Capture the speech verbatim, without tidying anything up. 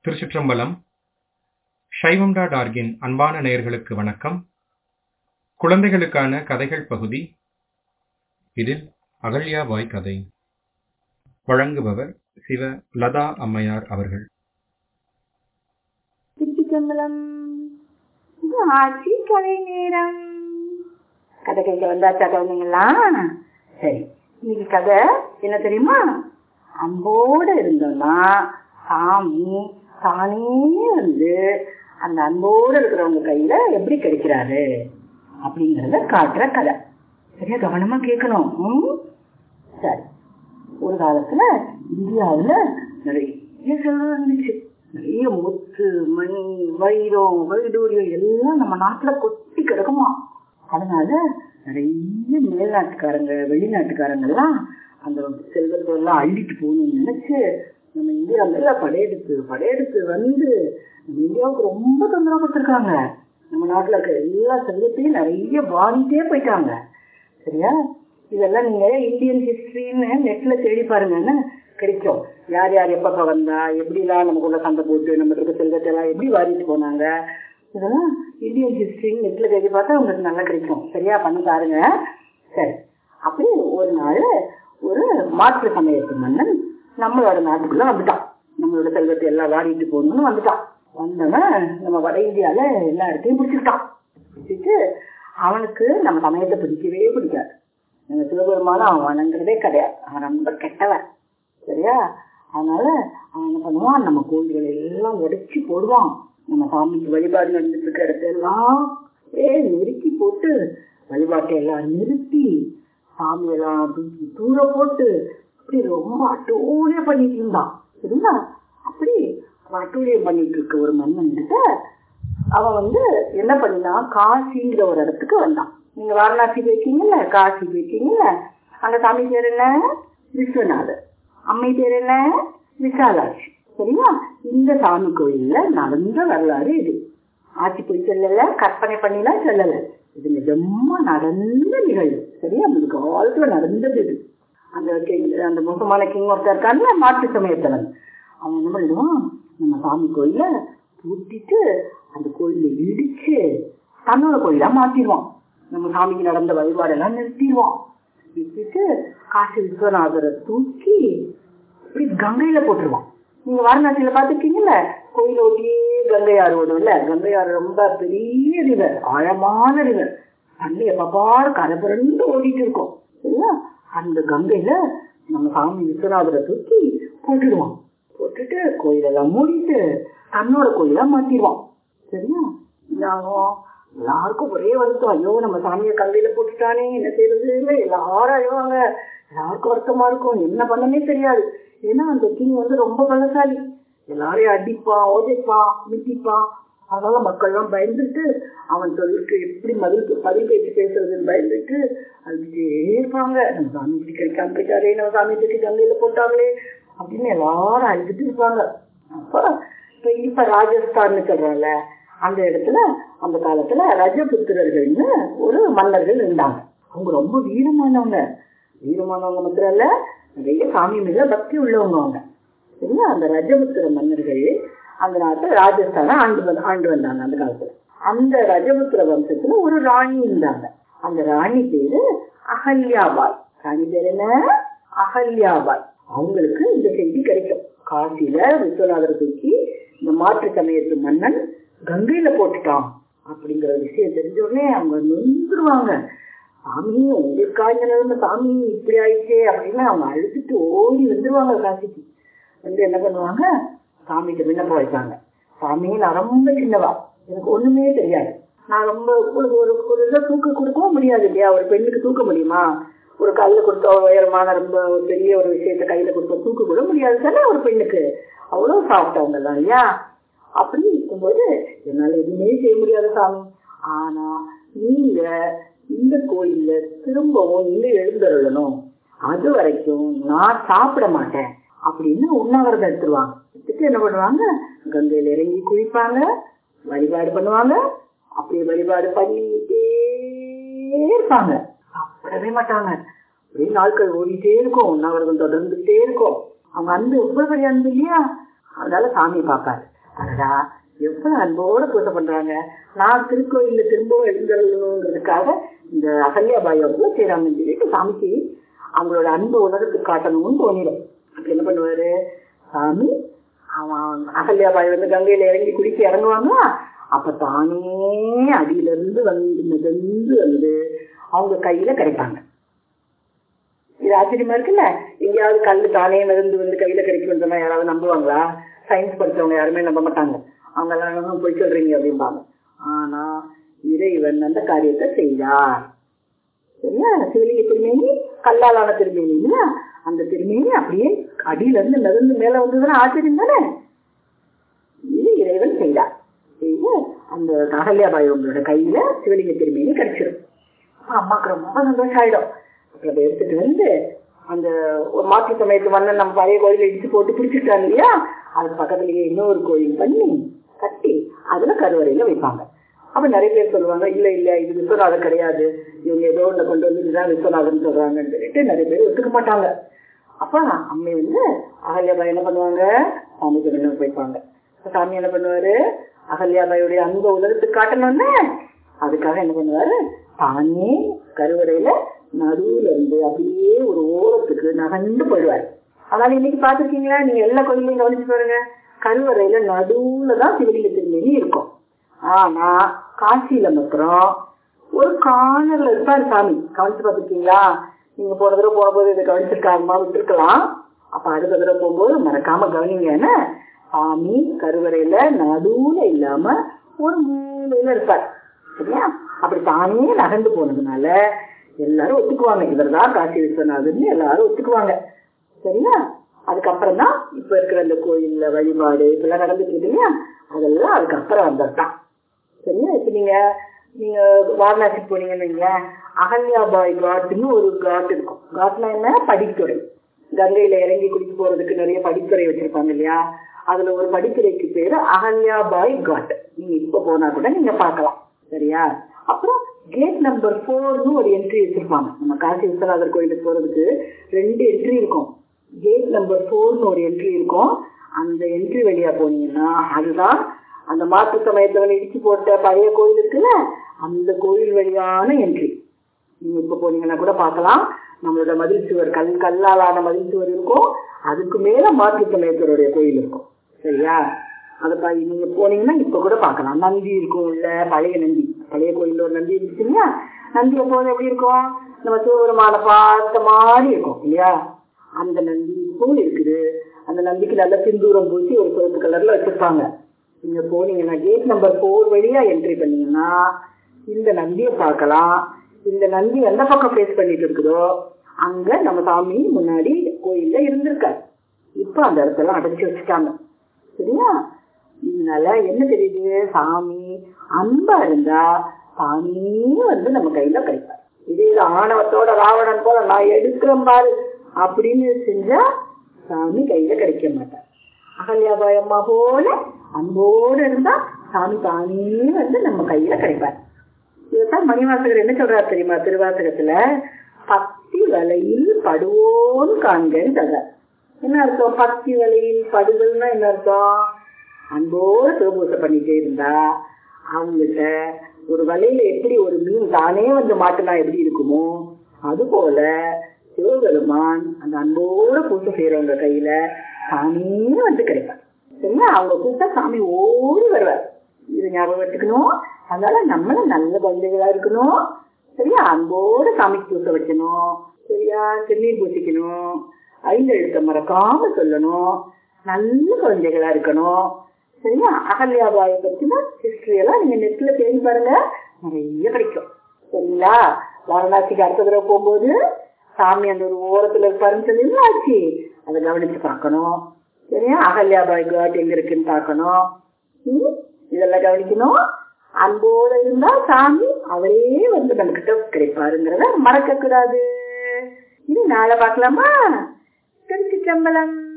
திருச்சிற்றம்பலம். சைவம் டாட் ஆர்கின் அன்பான நேயர்களுக்கு வணக்கம். குழந்தைகளுக்கான கதைகள் பகுதி. இதில் அகல்யாபாய் கதை வழங்குபவர் சிவ லதா அம்மையார் அவர்கள். திருச்சிற்றம்பலம். ஆட்சி கதை நேரம். கதை கேட்க வந்தாச்சா குழந்தைங்களா? சரி, இன்னைக்கு கதை என்ன தெரியுமா? அன்போடு இருந்தோம்னா சாமி தானே வந்து அந்த அன்போடு இருக்கிறவங்க கையில எப்படி கிடைக்கிறாரு அப்படிங்கறத காட்டுற கதை. சரியா கவனமா கேட்கணும். சரி, ஒரு காலத்துல இந்தியாவுல நிறைய செல்வம் இருந்துச்சு. நிறைய முத்து, மணி, வைரம், வைடூரியம் எல்லாம் நம்ம நாட்டுல கொட்டி கிடக்குமா. அதனால நிறைய மேல்நாட்டுக்காரங்க வெளிநாட்டுக்காரங்க எல்லாம் அந்த செல்வத்தை எல்லாம் அள்ளிட்டு போகணும்னு நினைச்சு நம்ம இந்தியா மேல படையெடுத்து படையெடுத்து வந்து நம்ம இந்தியாவுக்கு ரொம்ப தொந்தரவுப்பட்டிருக்காங்க. நம்ம நாட்டுல இருக்க எல்லா செல்வத்தையும் நிறைய வாங்கிட்டே போயிட்டாங்க. சரியா? இதெல்லாம் நீங்க இந்தியன் ஹிஸ்டரின்னு நெட்ல தேடி பாருங்கன்னு கிடைக்கும். யார் யார் எப்பப்ப வந்தா, எப்படிலாம் நமக்குள்ள சண்டை போட்டு நம்ம இருக்க செல்வத்தை எல்லாம் எப்படி வாங்கிட்டு போனாங்க, இதெல்லாம் இந்தியன் ஹிஸ்டரின்னு நெட்ல தேடி பார்த்தா உங்களுக்கு நல்லா கிடைக்கும். சரியா? பண்ணி பாருங்க. சரி, அப்படி ஒரு நாள் ஒரு மாற்று சமயத்து மன்னன் நம்மளோட நாட்டுக்குள்ள வந்துட்டான். நம்மளோட செல்வத்தை எல்லாம் வாடிட்டு போகணும்னு வந்துட்டான். வந்தவன் நம்ம வட இந்தியால எல்லா இடத்தையும் பிடிச்சிருக்கான். பிடிச்சிட்டு அவனுக்கு நம்ம சமயத்தை பிடிக்கவே பிடிக்காது. நம்ம சிவபெருமான அவன் வணங்குறதே கிடையாது. அவன் ரொம்ப கெட்டவன். சரியா? அதனால அவன் என்ன பண்ணுவான், நம்ம கோயில்களை எல்லாம் உடைச்சி போடுவான். நம்ம சாமிக்கு வழிபாடு நடந்துட்டு இருக்க இடத்தெல்லாம் ஏ நெருக்கி போட்டு வழிபாட்டை எல்லாம் நிறுத்தி சாமியெல்லாம் தூக்கி தூர போட்டு அப்படி ரொம்ப அட்டூழியம் பண்ணிட்டு இருந்தான். சரிங்களா? அப்படி அட்டூழியம் பண்ணிட்டு இருக்க ஒரு மன்னன் கிட்ட அவன் வந்து என்ன பண்ணினா, காசிங்கிற ஒரு இடத்துக்கு வந்தான். நீங்க வாரணாசி போயிருக்கீங்கல்ல, காசி போயிருக்கீங்கல்ல, அந்த சாமி பேர் என்ன? விஸ்வநாதர். அம்மை பேர் என்ன? விசாலாட்சி. சரியா? இந்த சாமி கோயில்ல நடந்த வரலாறு இது. ஆட்சி போய் சொல்லல, கற்பனை பண்ணிலாம் சொல்லல. இது நிஜமா நடந்த நிகழ்வு. சரியா? அந்த காலத்துல நடந்தது இது. அந்த அந்த மோசமான கிங் ஒருத்தர் இருக்காருல, மாட்டு சமயத்தவன், அவன் என்ன பண்ணிடுவான், நம்ம சாமி கோயில பூட்டிட்டு அந்த கோயில இடிச்சு தன்னோட கோயிலா மாத்திடுவான். நம்ம சாமிக்கு நடந்த வழிபாடெல்லாம் நிறுத்திடுவான். நிறுத்திட்டு காசி விஸ்வநாதரை தூக்கி இப்படி கங்கையில போட்டுருவான். நீங்க வாரணாசியில பாத்துருக்கீங்கல்ல, கோயில ஒட்டியே கங்கை ஆறு ஓடும் இல்ல. கங்கை ஆறு ரொம்ப பெரிய ரிவர், ஆழமான ரிவர். தண்ணி எப்பப்பாரு கரைபுரண்டு ஓடிட்டு இருக்கும். சரியா? அந்த கங்கையில நம்ம சாமி விஸ்வநாதரை தூக்கி போட்டுடுவான். போட்டுட்டு கோயிலெல்லாம் மூடிட்டு தன்னோட கோயிலா மாத்திடுவான். சரியா? இதாகும். எல்லாருக்கும் ஒரே வருத்தம், ஐயோ நம்ம சாமியை கங்கையில போட்டுட்டானே, என்ன செய்யறது இல்லை. எல்லாரும் அழுவாங்க. எல்லாருக்கும் வருத்தமா இருக்கும். என்ன பண்ணனே தெரியாது. ஏன்னா அந்த கிங் வந்து ரொம்ப பலசாலி. எல்லாரையும் அடிப்பான், உதைப்பான், மிதிப்பான். அதனால மக்கள் எல்லாம் பயந்துட்டு அவன் சொல்லிட்டு எப்படி பதில் பதில் பேச்சு பேசுறதுன்னு பயந்துட்டு அழுதுட்டே இருப்பாங்க. நம்ம சாமி இப்படி கிடைக்காம போயிட்டாரே, நம்ம சாமி தூக்கி கங்கையில போட்டாங்களே அப்படின்னு எல்லாரும் அழுதுட்டு இருப்பாங்க. அப்ப இப்ப இப்ப ராஜஸ்தான்னு சொல்றாங்கல்ல, அந்த இடத்துல அந்த காலத்துல ரஜபுத்திரர்கள்னு ஒரு மன்னர்கள் இருந்தாங்க. அவங்க ரொம்ப வீரமானவங்க. வீரமானவங்க மாத்திரம் இல்ல, நிறைய சாமி மேல பக்தி உள்ளவங்க அவங்க. சரியா? அந்த ரஜபுத்திர மன்னர்கள் அந்த நாட்டை ராஜஸ்தான ஆண்டு ஆண்டு வந்தாங்க அந்த காலத்துல. அந்த ரஜபுத்திர வம்சத்துல ஒரு ராணி இருந்தாங்க. அந்த ராணி பேரு அகல்யாபாய். ராணி பேரு என்ன? அகல்யாபாய். அவங்களுக்கு இந்த செய்தி கிடைக்கும். காசியில விஸ்வநாதரை தூக்கி இந்த மாற்று சமயத்து மன்னன் கங்கையில போட்டுட்டான் அப்படிங்கிற விஷயம் தெரிஞ்ச உடனே அவங்க நொந்துருவாங்க. சாமி உங்களுக்காக நிலைமை, சாமி இப்படி ஆயிடுச்சே அப்படின்னு அவங்க அழுத்துட்டு ஓடி வந்துருவாங்க காசிக்கு. வந்து என்ன பண்ணுவாங்க, சாமிகிட்ட விண்ணப்ப வைப்பாங்க. சாமி, நான் ரொம்ப சின்னவா, எனக்கு ஒண்ணுமே தெரியாது. நான் ரொம்ப ஒரு ஒரு இதை தூக்க கொடுக்கவும் முடியாது இல்லையா? ஒரு பெண்ணுக்கு தூக்க முடியுமா? ஒரு கையில கொடுத்த உயரமான ரொம்ப ஒரு பெரிய ஒரு விஷயத்த கையில கொடுத்த தூக்க கூட முடியாது தானே ஒரு பெண்ணுக்கு. அவ்வளவு சாப்பிட்டவங்க தான் இல்லையா? அப்படி இருக்கும்போது என்னால எதுவுமே செய்ய முடியாது சாமி. ஆனா நீங்க இந்த கோயில்ல திரும்பவும் நீங்க எழுந்தருளணும், அது வரைக்கும் நான் சாப்பிட மாட்டேன் அப்படின்னு உண்ணாவிரதம் எடுத்துருவாங்க. எடுத்துட்டு என்ன பண்ணுவாங்க, கங்கையில இறங்கி குளிப்பாங்க, வழிபாடு பண்ணுவாங்க. அப்படியே வழிபாடு பண்ணிட்டே இருப்பாங்க, சாப்பிடவே மாட்டாங்க. அப்படியே நாட்கள் ஓடிட்டே இருக்கும், உண்ணாவிரதம் தொடர்ந்துட்டே இருக்கும். அவங்க அன்பு எவ்வளவு பெரிய அன்பு இல்லையா? அதனால சாமி பார்ப்பாரு. அடடா எவ்வளவு அன்போட பூஜை பண்றாங்க. நான் திருக்கோயில்ல திரும்பவும் எழுந்தருங்கிறதுக்காக இந்த அகல்யாபாய் எவ்வளவு செய்யறாங்கன்னு சொல்லிட்டு சாமிக்கு அவங்களோட அன்பு உலகத்துக்கு காட்டணும்னு தோணிடும். அப்படி என்ன பண்ணுவாரு சாமி, அவன் அகல்யாபாய் வந்து கங்கையில இறங்கி குளிக்க இறங்குவாங்க. அப்ப தானே அடியில இருந்து வந்து மிதந்து வந்து அவங்க கையில கிடைப்பாங்க. இது ஆச்சரியமா இருக்குல்ல. எங்கேயாவது கல்லு தானே மிதந்து வந்து கையில கிடைக்கும் சொன்னா யாராவது நம்புவாங்களா? சயின்ஸ் படிச்சவங்க யாருமே நம்ப மாட்டாங்க. அவங்க எல்லாம் போய் சொல்றீங்க அப்படிம்பாங்க. ஆனா இறைவன் அந்த காரியத்தை செய்தார். சரியா? சிவலிங்க திருமேனி கல்லாலான திருமேனி இல்லையா? அந்த திருமேனி அப்படியே அடியில இருந்து மிதந்து மேல வந்ததுன்னா ஆச்சரியம் தானே. இது இறைவன் செய்தார். செய்து அந்த அகல்யாபாய் உங்களோட கையில சிவலிங்க திருமேனி கிடைச்சிடும். அம்மாக்கு ரொம்ப சந்தோஷம் ஆயிடும். அதை எடுத்துட்டு வந்து அந்த ஒரு மாற்று சமயத்து மண்ணன் நம்ம பழைய கோயில இடிச்சு போட்டு பிடிச்சிட்டாங்க இல்லையா, அது பக்கத்துலயே இன்னொரு கோயில் பண்ணி கட்டி அதுல கருவறையில வைப்பாங்க. அப்ப நிறைய பேர் சொல்லுவாங்க இல்ல இல்ல இது விஸ்வநாதர் கிடையாது, இவங்க ஏதோ ஒண்ணு கொண்டு வந்து இதுதான் விஸ்வநாதன் சொல்றாங்கன்னு சொல்லிட்டு நிறைய பேர் ஒத்துக்க மாட்டாங்க. அப்ப அம்மை வந்து அகல்யாபாய் என்ன பண்ணுவாங்க, சாமிக்கு முன்ன வைப்பாங்க. சாமி என்ன பண்ணுவாரு, அகல்யாபாயுடைய அன்பை உலகத்துக்கு காட்டணும்னு அதுக்காக என்ன பண்ணுவாரு, தானே கருவறையில நடுவுல இருந்து அப்படியே ஒரு ஓரத்துக்கு நகண்டு போயிடுவாரு. அதனால இன்னைக்கு பாத்துருக்கீங்களா, நீங்க எல்லா கோயிலையும் கவனிச்சு பாருங்க, கருவறையில நடுவுலதான் சிவலிங்க திருமேனி இருக்கும். ஆனா காசியில மாத்திரம் ஒரு கார்னர்ல இருப்பாரு சாமி. கவனிச்சு பாத்துருக்கீங்களா? நீங்க போன தடவை போகும்போது இதை கவனிச்சிருக்காருமா விட்டுருக்கலாம். அப்ப அடுத்த தடவை போகும்போது மறக்காம கவனிங்கன்னு சாமி கருவறையில நடுவுல இல்லாம ஒரு மூலையில இருப்பார். சரியா? அப்படி தானே நகர்ந்து போனதுனால எல்லாரும் ஒத்துக்குவாங்க, இவர்தான் காசி விஸ்வநாதர்னு எல்லாரும் ஒத்துக்குவாங்க. சரியா? அதுக்கப்புறம் தான் இப்ப இருக்கிற அந்த கோயில்ல வழிபாடு இப்பெல்லாம் நடந்துட்டு இருக்கு இல்லையா, அதெல்லாம் அதுக்கப்புறம் வந்ததுதான். சரியா? இப்ப நீங்க நீங்க வாரணாசிக்கு போனீங்கன்னு வைங்களேன், அகல்யாபாய் காட்னு ஒரு காட் இருக்கும். காட்னா என்ன, படித்துறை. கங்கையில இறங்கி குடிக்க போறதுக்கு நிறைய படித்துறை வச்சிருப்பாங்க இல்லையா, அதுல ஒரு படித்துறைக்கு பேரு அகல்யாபாய் காட். நீங்க இப்ப போனா கூட நீங்க பாக்கலாம். சரியா? அப்புறம் கேட் நம்பர் போர்னு ஒரு என்ட்ரி வச்சிருப்பாங்க. நம்ம காசி விஸ்வநாதர் கோயிலுக்கு போறதுக்கு ரெண்டு என்ட்ரி இருக்கும். கேட் நம்பர் போர்னு ஒரு என்ட்ரி இருக்கும். அந்த என்ட்ரி வழியா போனீங்கன்னா அதுதான் அந்த மாற்று சமயத்தவன் இடிச்சு போட்ட பழைய கோயில் இருக்குல்ல, அந்த கோயில் வழியான என்ட்ரி. நீங்க இப்ப போனீங்கன்னா கூட பார்க்கலாம், நம்மளோட மதில் சுவர் கல் கல்லாலான மதில் சுவர் இருக்கும், அதுக்கு மேல மாற்று சமயத்தருடைய கோயில் இருக்கும். சரியா? அதை நீங்க போனீங்கன்னா இப்ப கூட பாக்கலாம். நந்தி இருக்கும் உள்ள, பழைய நந்தி, பழைய கோயில்ல ஒரு நந்தி இருந்துச்சு இல்லையா, நந்தி எப்போது எப்படி இருக்கும், நம்ம சிவபெருமான பார்த்த மாதிரி இருக்கும் இல்லையா, அந்த நந்தி இப்போ இருக்குது. அந்த நந்திக்கு நல்ல சிந்தூரம் பூசி ஒரு சிவப்பு கலர்ல வச்சிருப்பாங்க. நீங்க போனீங்கன்னா கேட் நம்பர் போர் வழியா என்ட்ரி பண்ணீங்கன்னா இந்த நந்தியை பார்க்கலாம். இந்த நந்தி எந்த பக்கம் ஃபேஸ் பண்ணிட்டு இருக்குதோ அங்க நம்ம சாமி முன்னாடி கோயில்ல இருந்திருக்காரு. இப்ப அந்த இடத்துல அடைச்சு வச்சுட்டாங்க. சரியா? இதனால என்ன தெரியுது, சாமி அன்பா இருந்தா தானே வந்து நம்ம கையில கிடைப்பார். இதே ஆணவத்தோட ராவணன் போல நான் எடுக்கிறேன் பாரு அப்படின்னு செஞ்சா சாமி கையில கிடைக்க மாட்டார். அகல்யாபாய் அம்மா போல அன்போடு இருந்தா சாமி தானே வந்து நம்ம கையில கிடைப்பார். இதுதான் மணிவாசகர் என்ன சொல்றாரு தெரியுமா, திருவாசகத்துல பத்தி வலையில் படுவோன்னு காண்கன்னு சொல்றார். என்ன அர்த்தம், பத்தி வலையில் படுதல்னா என்ன அர்த்தம், அன்போடு சிவபூசை பண்ணிட்டே இருந்தா அவங்ககிட்ட ஒரு வலையில எப்படி ஒரு மீன் தானே வந்து மாட்டினா எப்படி இருக்குமோ அது போல சிவபெருமான் அந்த அன்போட பூசை செய்யறவங்க கையில தானே வந்து கிடைப்பார். சரியா? அவங்க கூப்பிட்டா சாமி ஓடி வருவார். இது ஞாபகம் வச்சுக்கணும். அதனால நம்மளும் நல்ல குழந்தைகளா இருக்கணும். சரியா? அன்போட சாமிக்கு பூசை வைக்கணும். சரியா? திருநீர் பூசிக்கணும். ஐந்து எழுத்த மறக்காம சொல்லணும். நல்ல குழந்தைகளா இருக்கணும். சரியா? அகல்யாபாயை பத்தின ஹிஸ்டரி எல்லாம் நீங்க நெட்ல தேடி பாருங்க, நிறைய கிடைக்கும். சரிங்களா? வாரணாசிக்கு அடுத்த தடவை போகும்போது சாமி அந்த ஒரு ஓரத்துல இருப்பாருன்னு சொல்லி ஆச்சு, அதை கவனிச்சு பார்க்கணும். சரியா? அகல்யாபாய் காட் எங்க இருக்குன்னு பார்க்கணும். இதெல்லாம் கவனிக்கணும். அன்போட இருந்தா சாமி அவரே வந்து நம்ம கிட்ட கிடைப்பாருங்கிறத மறக்க கூடாது. இது நாளை பார்க்கலாமா? திருச்சி சம்பளம்.